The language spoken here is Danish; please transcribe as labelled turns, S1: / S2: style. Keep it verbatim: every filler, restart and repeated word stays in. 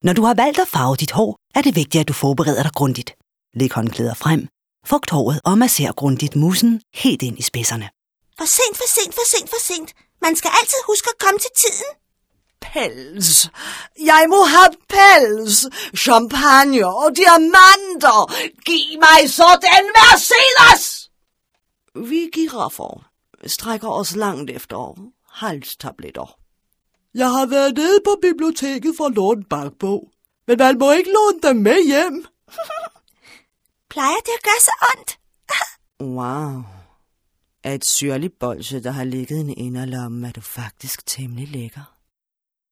S1: Når du har valgt at farve dit hår, er det vigtigt, at du forbereder dig grundigt. Læg håndklæder frem, fugt håret og masser grundigt mussen helt ind i spidserne.
S2: For sent, for sent, for sent, for sent. Man skal altid huske at komme til tiden.
S3: Pels. Jeg må have pels. Champagne og diamanter. Giv mig så den Mercedes! Vi giraffer strækker os langt efter halstabletter. Jeg har været nede på biblioteket for at låne en bankbog, men man må ikke låne dem med hjem.
S2: Plejer det at gøre så ondt?
S3: Wow. Af et syrligt bolsje, der har ligget en inderlomme, er du faktisk temmelig lækker.